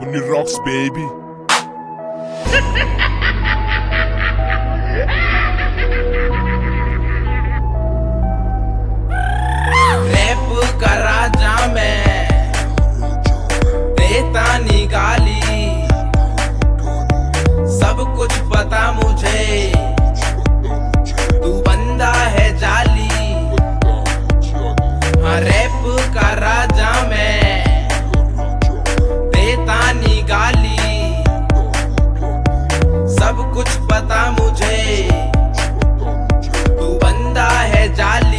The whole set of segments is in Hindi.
Unni rocks, baby. रैप का राजा मैं, देता निकाली, सब कुछ पता मुझे, तू बंदा है जाली। हाँ रैप का राजा मैं, देता निकाली, सब कुछ पता मुझे, तू बंदा है जाली।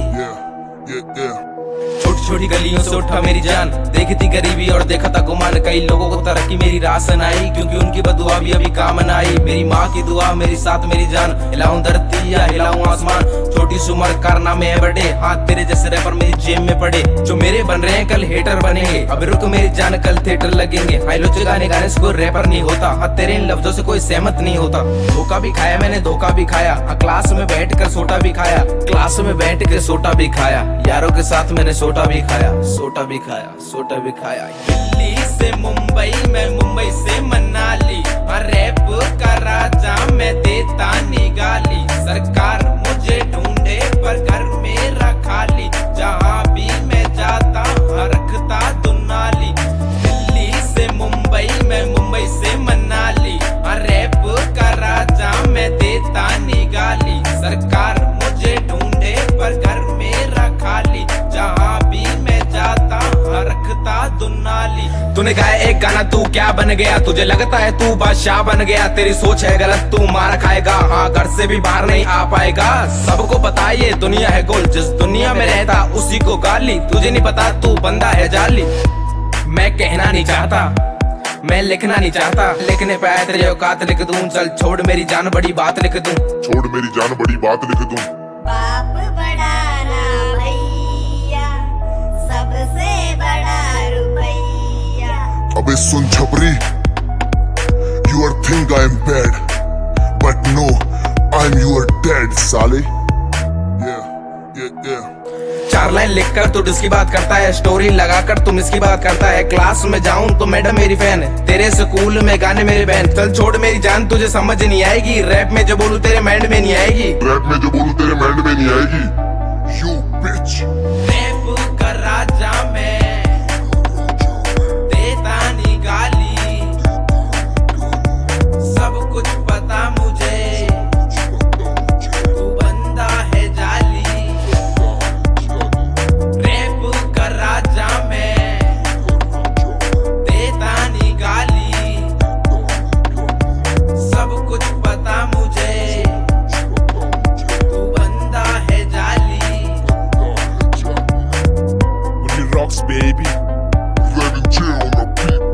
छोटी छोटी गलियों से उठा मेरी जान, देखी थी गरीबी और देखा था गुमान, कई लोगों को तरक्की मेरी रासन आई, क्योंकि उनकी बदुआ भी अभी काम न आई। मेरी माँ की दुआ मेरी साथ मेरी जान, हिलाऊं धरती या हिलाऊं आसमान, छोटी सी उम्र कारनामे है बड़े, हाथ तेरे जैसे रैपर मेरी जेब में पड़े। जो मेरे बन रहे हैं कल हेटर बनेंगे, अब रुक मेरी जान कल थिएटर लगेंगे। हाईलो से गाने गाने से कोई रैपर नहीं होता, हाँ तेरे इन लफ्जों से कोई सहमत नहीं होता। धोखा भी खाया मैंने धोखा भी खाया, हाँ क्लास में बैठ कर सोटा भी खाया, क्लास में बैठ कर सोटा भी खाया, यारों के साथ मैंने सोटा भी खाया, सोटा भी खाया, सोटा भी खाया। दिल्ली से मुंबई, मैं मुंबई से मनाली, हाँ रैप का राजा मैं देता निकाली। सरकार मुझे ढूंढे पर घर मेरा खाली, जहाँ भी मैं जाता हाँ रखता दुनाली। दिल्ली से मुंबई, मैं मुंबई से मनाली, हाँ रैप का राजा मैं देता निकाली। सरकार मुझे ढूंढे पर घर मेरा खाली, जहाँ भी मैं जाता हाँ रखता दुनाली। तूने गाया एक गाना तू क्या बन गया, तुझे लगता है तू बादशाह बन गया, तेरी सोच है गलत तू मार खाएगा, हाँ घर से भी बाहर नहीं आ पाएगा। सबको पता ये दुनिया है गोल, जिस दुनिया में रहता उसी को गाली, तुझे नहीं पता तू बंदा है जाली। मैं कहना नहीं चाहता, मैं लिखना नहीं चाहता, लिखने पे आया तेरी औकात लिख दूं, चल छोड़ मेरी जान बड़ी बात लिख दूं, छोड़ मेरी जान बड़ी बात लिख दूं। बाप बड़ा ना भैया, सबसे बड़ा रुपैया। अबे सुन छपरी, you are think I am bad, but no, I'm your dad साले। Yeah. चार लाइन लिखकर तू जिसकी बात करता है, स्टोरी लगाकर तुम इसकी बात करता है। क्लास में जाऊं तो मैडम मेरी फैन है, तेरे स्कूल में गाने मेरे बैंड। चल छोड़ मेरी जान तुझे समझ नहीं आएगी, रैप में जो बोलूं तेरे माइंड में नहीं आएगी, रैप में जो बोलूं तेरे माइंड में नहीं आएगी। You bitch। रैप का राजा मैं, देता निकाली, सब कुछ पता मुझे, तू बंदा है जाली। रैप का राजा मैं, देता निकाली, सब कुछ पता मुझे, तू बंदा है जाली। Unni rocks, baby। Let it chill on the beat।